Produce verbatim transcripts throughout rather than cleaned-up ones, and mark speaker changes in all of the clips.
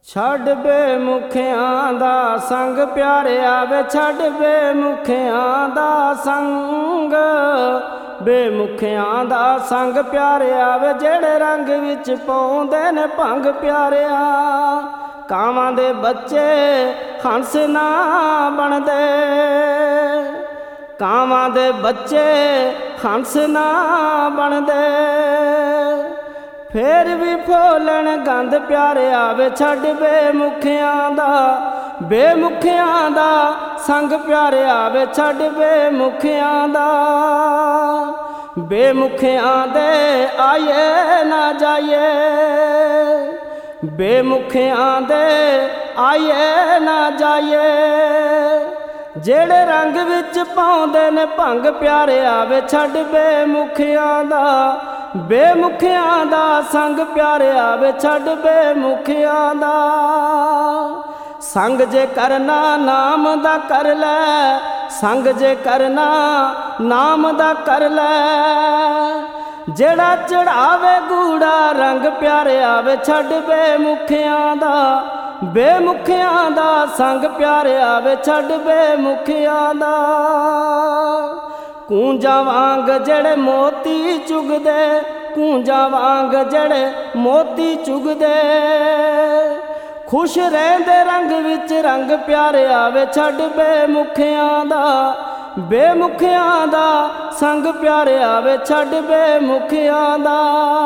Speaker 1: ਛੱਡ ਬੇਮੁਖਿਆਂ ਦਾ ਸੰਗ ਪਿਆਰਿਆ ਵੇ, ਛੱਡ ਬੇਮੁਖਿਆਂ ਦਾ ਸੰਗ। ਬੇਮੁਖਿਆਂ ਦਾ ਸੰਗ ਪਿਆਰਿਆ ਵੇ, ਜਿਹੜੇ ਰੰਗ ਵਿੱਚ ਪਾਉਂਦੇ ਨੇ ਭੰਗ ਪਿਆਰਿਆ। ਕਾਵਾਂ ਦੇ ਬੱਚੇ ਹੰਸ ਨਾ ਬਣਦੇ, ਕਾਵਾਂ ਦੇ ਬੱਚੇ ਹੰਸ ਨਾ ਬਣਦੇ। ਫੇਰ ਵੀ ਫੋਲਣ ਗੰਦ ਪਿਆਰਿਆ ਵੇ, ਛੱਡ ਬੇਮੁਖਿਆਂ ਦਾ, ਬੇਮੁਖਿਆਂ ਦਾ ਸੰਗ ਪਿਆਰਿਆ ਵੇ, ਛੱਡ ਬੇਮੁਖਿਆਂ ਦਾ। ਬੇਮੁਖਿਆਂ ਦੇ ਆਏ ਨਾ ਜਾਈਏ, ਬੇਮੁਖਿਆਂ ਦੇ ਆਏ ਨਾ ਜਾਈਏ। ਜਿਹੜੇ ਰੰਗ ਵਿੱਚ ਪਾਉਂਦੇ ਨੇ ਭੰਗ ਪਿਆਰਿਆ ਵੇ, ਛੱਡ ਬੇਮੁਖਿਆਂ ਦਾ, ਬੇਮੁਖਿਆਂ ਦਾ ਸੰਗ ਪਿਆਰਿਆ ਵੇ, ਛੱਡ ਬੇਮੁਖਿਆਂ ਦਾ। ਸੰਗ ਜੇ ਕਰਨਾ ਨਾਮ ਦਾ ਕਰ ਲੈ, ਸੰਗ ਜੇ ਕਰਨਾ ਨਾਮ ਦਾ ਕਰ ਲੈ। ਜਿਹੜਾ ਚੜਾਵੇ ਗੂੜਾ ਰੰਗ ਪਿਆਰਿਆ ਵੇ, ਛੱਡ ਬੇਮੁਖਿਆਂ ਦਾ, ਬੇਮੁਖਿਆਂ ਦਾ ਸੰਗ ਪਿਆਰਿਆ ਵੇ, ਛੱਡ ਬੇਮੁਖਿਆਂ ਦਾ। ਕੂੰਜਾਂ ਵਾਂਗ ਜਿਹੜੇ ਮੋਤੀ ਚੁਗਦੇ, ਕੂੰਜਾਂ ਵਾਂਗ ਜਿਹੜੇ ਮੋਤੀ ਚੁਗਦੇ। ਖੁਸ਼ ਰਹਿੰਦੇ ਰੰਗ ਵਿੱਚ ਰੰਗ ਪਿਆਰਿਆ ਵੇ, ਛੱਡ ਬੇਮੁਖਿਆਂ ਦਾ, ਬੇਮੁਖਿਆਂ ਦਾ ਸੰਗ ਪਿਆਰਿਆ ਵੇ, ਛੱਡ ਬੇਮੁਖਿਆਂ ਦਾ।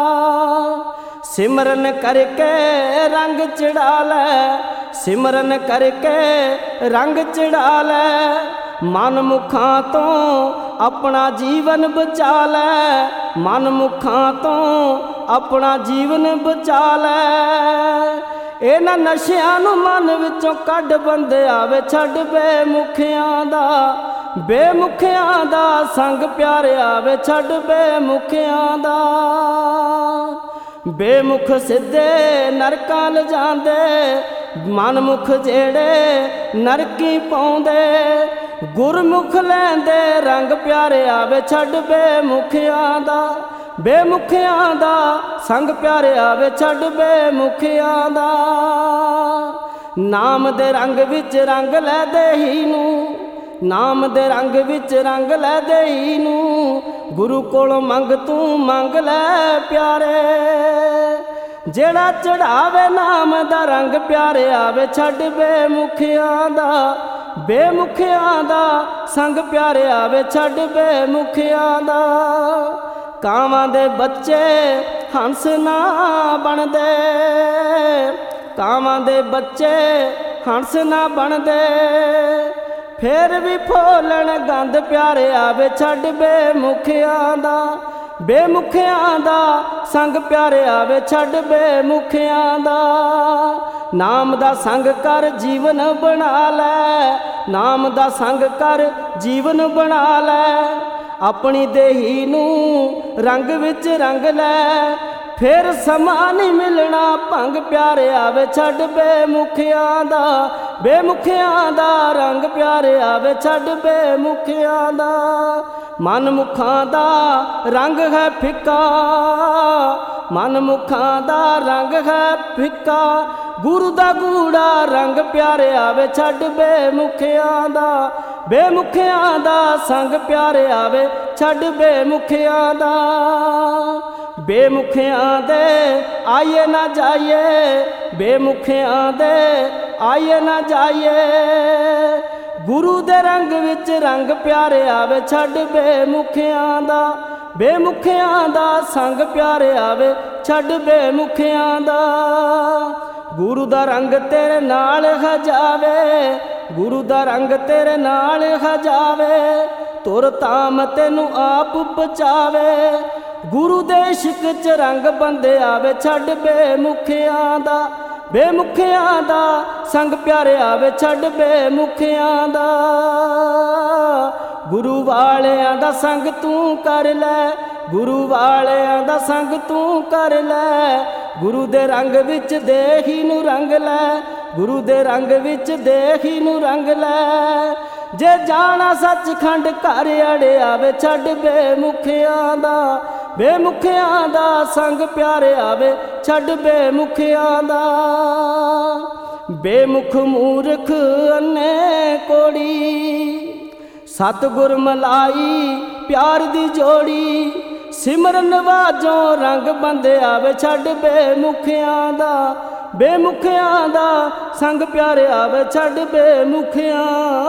Speaker 1: ਸਿਮਰਨ ਕਰਕੇ ਰੰਗ ਚੜਾ ਲੈ, ਸਿਮਰਨ ਕਰਕੇ ਰੰਗ ਚੜਾ ਲੈ। ਮਨ ਮੁਖਾਂ ਤੋਂ ਆਪਣਾ ਜੀਵਨ ਬਚਾ ਲੈ, ਮਨ ਮੁਖਾਂ ਤੋਂ ਆਪਣਾ ਜੀਵਨ ਬਚਾ ਲੈ। ਇਹਨਾਂ ਨਸ਼ਿਆਂ ਨੂੰ ਮਨ ਵਿੱਚੋਂ ਕੱਢ ਬੰਦਿਆ ਵੇ, ਛੱਡ ਬੇਮੁਖਿਆਂ ਦਾ, ਬੇਮੁਖਿਆਂ ਦਾ ਸੰਗ ਪਿਆਰਿਆ ਵੇ, ਛੱਡ ਬੇਮੁਖਿਆਂ ਦਾ। ਬੇਮੁਖ ਸਿੱਧੇ ਨਰਕਾਂ ਲਿਜਾਂਦੇ, ਮਨਮੁਖ ਜਿਹੜੇ ਨਰਕੀ ਪਾਉਂਦੇ। ਗੁਰਮੁਖ ਲੈਂਦੇ ਰੰਗ ਪਿਆਰਿਆ ਵੇ, ਛੱਡ ਬੇਮੁਖਿਆਂ ਦਾ, ਬੇਮੁਖਿਆਂ ਦਾ ਸੰਗ ਪਿਆਰਿਆ ਵੇ, ਛੱਡ ਬੇਮੁਖਿਆਂ ਦਾ। ਨਾਮ ਦੇ ਰੰਗ ਵਿੱਚ ਰੰਗ ਲੈ ਦੇਹੀ ਨੂੰ, ਨਾਮ ਦੇ ਰੰਗ ਵਿੱਚ ਰੰਗ ਲੈ ਦੇਹੀ ਨੂੰ। ਗੁਰੂ ਕੋਲੋਂ ਮੰਗ ਤੂੰ ਮੰਗ ਲੈ ਪਿਆਰੇ, ਜਿਹੜਾ ਚੜਾਵੇ ਨਾਮ ਦਾ ਰੰਗ ਪਿਆਰਿਆ ਵੇ, ਛੱਡ ਬੇਮੁਖਿਆਂ ਦਾ, ਬੇਮੁਖਿਆਂ ਦਾ ਸੰਗ ਪਿਆਰਿਆ ਵੇ, ਛੱਡ ਬੇਮੁਖਿਆਂ ਦਾ। ਕਾਵਾਂ ਦੇ ਬੱਚੇ ਹੰਸ ਨਾ ਬਣਦੇ, ਕਾਵਾਂ ਦੇ ਬੱਚੇ ਹੰਸ ਨਾ ਬਣਦੇ। ਫੇਰ ਵੀ ਫੋਲਣ ਗੰਦ ਪਿਆਰਿਆ ਵੇ, ਛੱਡ ਬੇਮੁਖਿਆਂ ਦਾ, ਬੇਮੁਖਿਆਂ ਦਾ ਸੰਗ ਪਿਆਰਿਆ ਵੇ, ਛੱਡ ਬੇਮੁਖਿਆਂ ਦਾ। ਨਾਮ ਦਾ ਸੰਗ ਕਰ ਜੀਵਨ ਬਣਾ ਲੈ, ਨਾਮ ਦਾ ਸੰਗ ਕਰ ਜੀਵਨ ਬਣਾ ਲੈ। ਆਪਣੀ ਦੇਹੀ ਨੂੰ ਰੰਗ ਵਿੱਚ ਰੰਗ ਲੈ, ਫਿਰ ਸਮਾਂ ਨਹੀਂ ਮਿਲਣਾ ਭੰਗ ਪਿਆਰਿਆ ਵੇ, ਛੱਡ ਬੇਮੁਖਿਆਂ ਦਾ, ਬੇਮੁਖਿਆਂ ਦਾ ਰੰਗ ਪਿਆਰਿਆ ਵੇ, ਛੱਡ ਬੇਮੁਖਿਆਂ ਦਾ। ਮਨ ਮੁਖਾਂ ਦਾ ਰੰਗ ਹੈ ਫਿੱਕਾ, ਮਨ ਮੁਖਾਂ ਦਾ ਰੰਗ ਹੈ ਫਿੱਕਾ। ਗੁਰੂ ਦਾ ਗੂੜਾ ਰੰਗ ਪਿਆਰਿਆ ਵੇ, ਛੱਡ ਬੇਮੁਖਿਆਂ ਦਾ, ਬੇਮੁਖਿਆਂ ਦਾ ਸੰਗ ਪਿਆਰਿਆ ਵੇ, ਛੱਡ ਬੇਮੁਖਿਆਂ ਦਾ। ਬੇਮੁਖਿਆਂ ਦੇ ਆਈਏ ਨਾ ਜਾਈਏ, ਬੇਮੁਖਿਆਂ ਦੇ ਆਈਏ ਨਾ ਜਾਈਏ। ਗੁਰੂ ਦੇ ਰੰਗ ਵਿੱਚ ਰੰਗ ਪਿਆਰਿਆ ਵੇ, ਛੱਡ ਬੇਮੁਖਿਆਂ ਦਾ, ਬੇਮੁਖਿਆਂ ਦਾ ਸੰਗ ਪਿਆਰਿਆ ਵੇ, ਛੱਡ ਬੇਮੁਖਿਆਂ ਦਾ। ਗੁਰੂ ਦਾ ਰੰਗ ਤੇਰੇ ਨਾਲ ਹੈ ਜਾਵੇ, ਗੁਰੂ ਦਾ ਰੰਗ ਤੇਰੇ ਨਾਲ ਹੈ ਜਾਵੇ। ਤੁਰ ਤਾਮ ਤੈਨੂੰ ਆਪ ਬਚਾਵੇ, ਗੁਰੂ ਦੇ ਇਸ਼ਕ ਚ ਰੰਗ ਬੰਦਿਆ ਵੇ, ਛੱਡ ਬੇਮੁਖਿਆਂ ਦਾ, ਬੇਮੁਖਿਆਂ ਦਾ ਸੰਗ ਪਿਆਰਿਆ ਵੇ, ਛੱਡ ਬੇਮੁਖਿਆਂ ਦਾ। ਗੁਰੂ ਵਾਲਿਆਂ ਦਾ ਸੰਗ ਤੂੰ ਕਰ ਲੈ, ਗੁਰੂ ਵਾਲਿਆਂ ਦਾ ਸੰਗ ਤੂੰ ਕਰ ਲੈ। ਗੁਰੂ ਦੇ ਰੰਗ ਵਿੱਚ ਦੇਹੀ ਨੂੰ ਰੰਗ ਲੈ, ਗੁਰੂ ਦੇ ਰੰਗ ਵਿੱਚ ਦੇਹੀ ਨੂੰ ਰੰਗ ਲੈ। ਜੇ ਜਾਣਾ ਸੱਚਖੰਡ ਘਰ ਅੜਿਆ ਵੇ, ਛੱਡ ਬੇਮੁਖਿਆਂ ਦਾ, ਬੇਮੁਖਿਆਂ ਦਾ ਸੰਗ ਪਿਆਰਿਆ ਵੇ, ਛੱਡ ਬੇਮੁਖਿਆਂ ਦਾ। ਬੇਮੁਖ ਮੂਰਖ ਅੰਨੇ ਕੋੜੀ। ਸਤਿਗੁਰ ਮਲਾਈ ਪਿਆਰ ਦੀ ਜੋੜੀ, ਸਿਮਰਨ ਵਾਜੋਂ ਰੰਗ ਬੰਦਿਆ ਵੇ ਛੱਡ ਬੇਮੁਖਿਆਂ ਦਾ, ਬੇਮੁਖਿਆਂ ਦਾ ਸੰਗ ਪਿਆਰਿਆ ਵੇ ਛੱਡ ਬੇਮੁਖਿਆਂ